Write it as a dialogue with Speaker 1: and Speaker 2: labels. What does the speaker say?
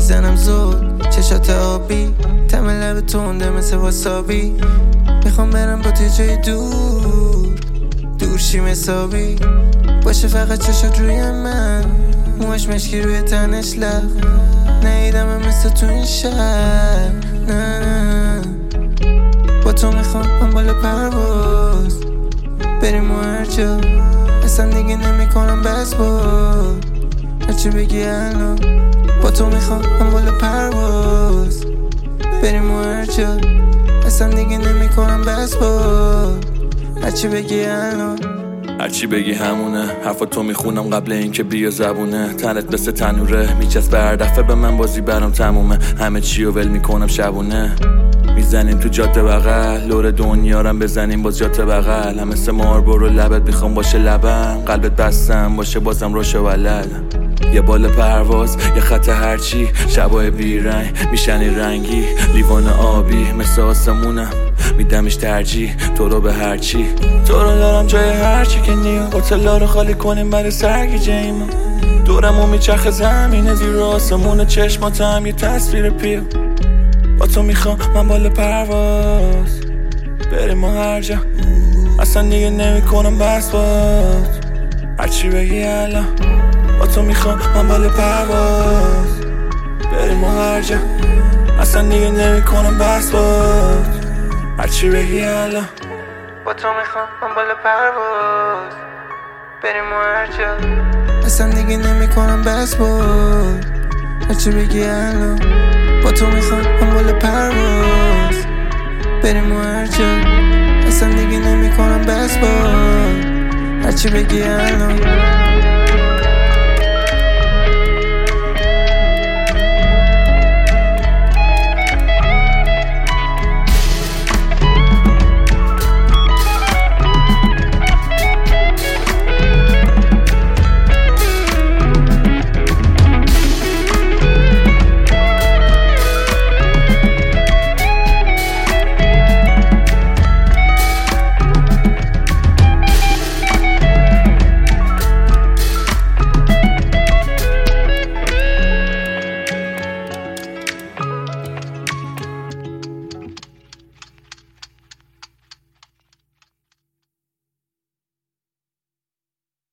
Speaker 1: میزنم زود چشات آبی، تم لب تونده مثل واسابی. میخوام برم با تو جای دور شیم حسابی باشه، فقط چشات روی من، موهاش مشکی روی تنش لغ. نیدم مثل تو این شهر، نه با تو میخوام من بالا پرواز بریم و هر جا، اصلا دیگه نمیکنم بس بود هرچی بگی الان. با تو میخوام من بالا پرواز بریم و هر جا، اصلا دیگه نمیکنم بس بود هرچی بگی الان.
Speaker 2: هرچی بگی همونه، حرفا تو میخونم قبل اینکه بیا زبونه. تنت مثل تنوره میچسبه هر دفعه به من، بازی برام تمومه. همه چی رو ول میکنم شبونه، میزنیم تو جاده بغل، لور دنیارم بزنیم باز جاده بغل. هم مثل ماربورو لبت میخوام باشه لبم، قلبت بستم باشه بازم روشو ولدم. یه بال پرواز یه خط هرچی، شبای بیرنگ میشنی رنگی، لیوان آبی مثل آسمونم میدمش ترجیح تو رو به هرچی. تو رو دارم جای هرچی که نیم، هتلا رو خالی کنیم برای سرگیجه ایما. دورمو میچرخه زمینه زیر آسمون، چشماتم یه تصویر پیر. با تو میخوام من بالا پرواز بریم و هر جا، اصلا دیگه نمیکنم بس باد هرچی بگی الان. با تو میخوام من بالا پرواز بریم و هر جا، اصلا دیگه نمیکنم بس باد هرچی بگی الان.
Speaker 1: با تو میخوام من بالا پرواز بریم و هر جا، اصلا دیگه نمیکنم بس بود هرچی بگی الان. با تو میخوام من بالا پرواز بریم و هر جا، اصلا دیگه نمیکنم بس بود هرچی بگی الان.